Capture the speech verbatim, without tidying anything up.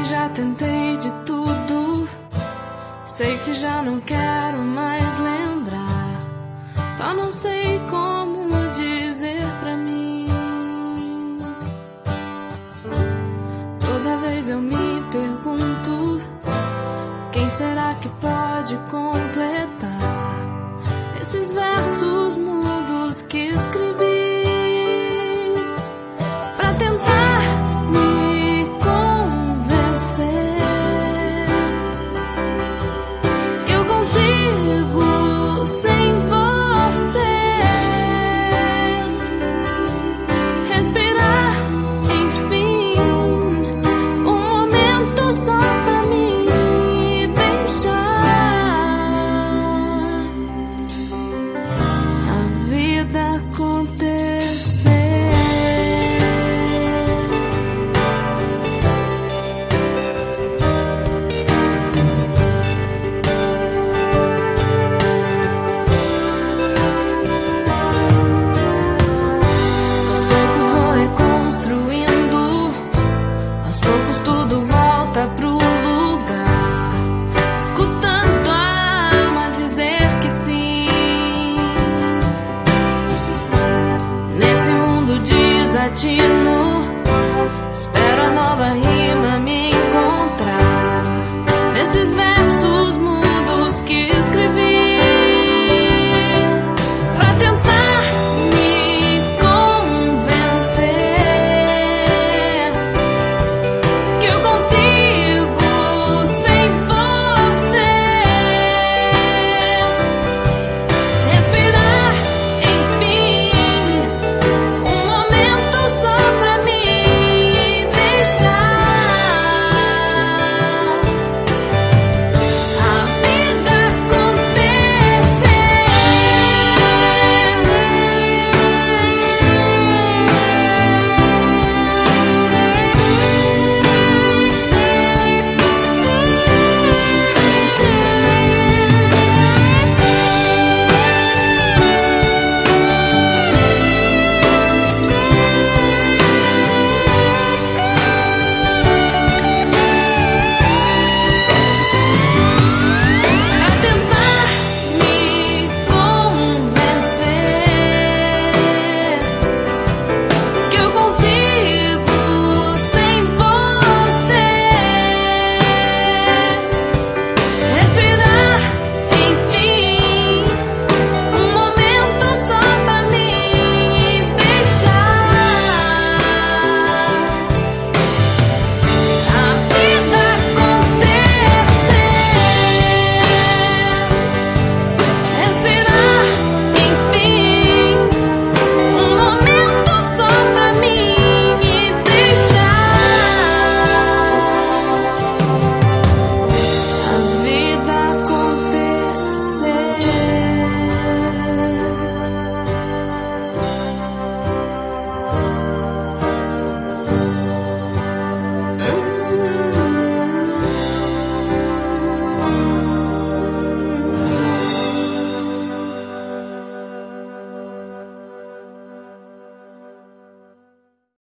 que já tentei de tudo, sei que já não quero mais lembrar. Só não sei como dizer pra mim. Toda vez eu me pergunto, quem será que pode completar esses versos mudos que escrevi? Pra tentar me convencer que eu consigo sem você respirar, enfim, um momento só pra me deixar a vida acontecer. Aos poucos vou reconstruindo, aos poucos tudo volta pro lugar, escutando a alma dizer que sim. Nesse mundo desatino, espero a nova rima me encontrar nesses versos mudos que escrevi. Pra tentar me convencer que eu consigo sem você respirar, enfim, um momento só pra me deixar a vida acontecer. Pra tentar me convencer que eu consigo sem você respirar, enfim, um momento só pra me deixar a vida acontecer. Respirar, enfim, um momento só pra me deixar a vida acontecer.